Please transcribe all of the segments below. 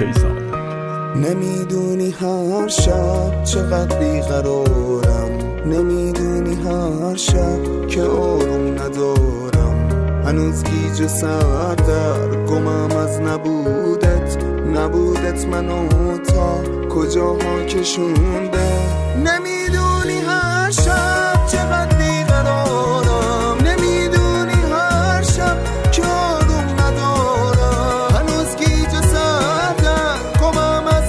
کیزاد. نمیدونی هر شب چقدر بیقرارم، نمیدونی هر شب که آروم ندارم، هنوز گیج سر در گمم از نبودت منو تا کجاها کشونده. نمیدونی هر شب چقدر بیقرارم، نمیدونی هر شب که آروم ندارم، هنوز گیج سر در گمم از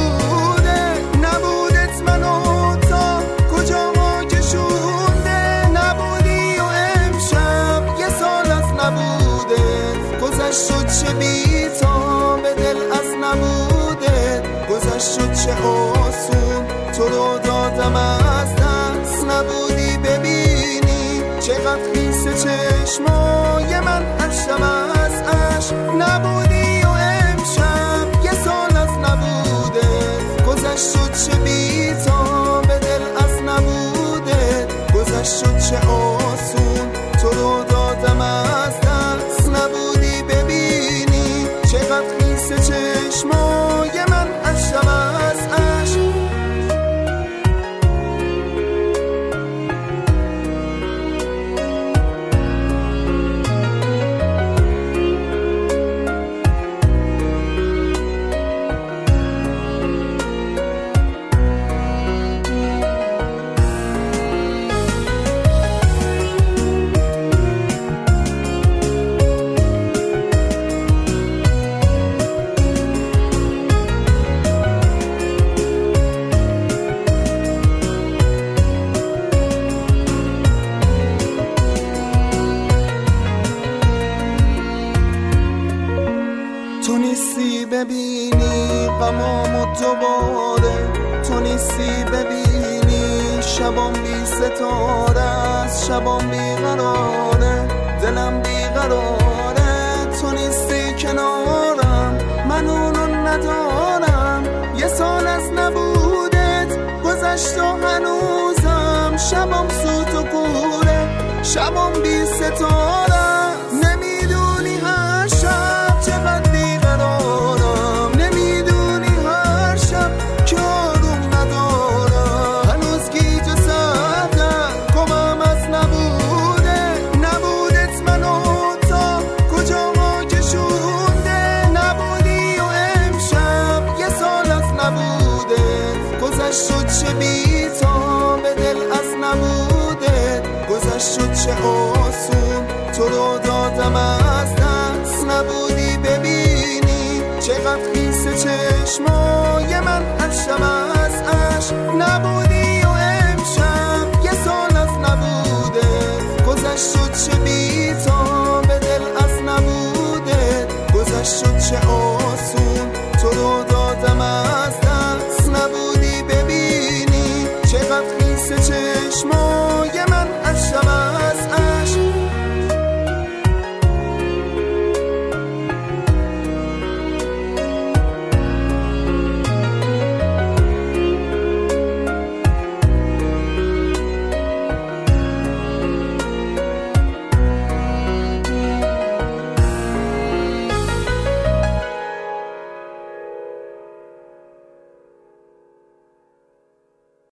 نبودت منو تا کجاها کشونده. نبودی و امشب یه سال از نبودت گذشت شد، چه بی تا به دل از نبودت گذشت شد، چه آسون تو رو دادم از دست. نبودی ببینی چقدر خیسه چشمای من اشکم از عشق. نبودی و امشب یه سال از نبودت گذشت شد، چه بی تا به دل از نبودت گذشت شد، چه آسون تو رو دادم از دست. نبودی ببینی چقدر خیسه چشمای من اشکم از عشق. تو نیستی ببینی غمامو دوباره، تو نیستی ببینی شبام بی ستاره است، شبام بی قراره، دلم بی قراره. تو نیستی کنارم، من اونو ندارم، یه سال از نبودت گذشت و هنوزم شبام سوت و کوره، شبام بی ستاره. نمیدونی هر شب چقدر بیقرارم، نمیدونی هر شب که آروم ندارم، هنوز گیج سر در گمم از نبودت منو تا کجاها کشونده. نبودی و امشب یه سال از نبودت گذشت شد، چه بی تا به دل از نبودت گذشت شد، چه آسون تو رو دادم از دست. نبودی ببینی چقدر خیسه چشمای من اشکم از عشق. نبودی و امشب یه سال از نبودت گذشت شد، چه بی تا